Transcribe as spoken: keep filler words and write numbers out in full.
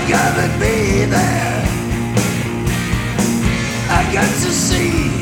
come and be there. I got to see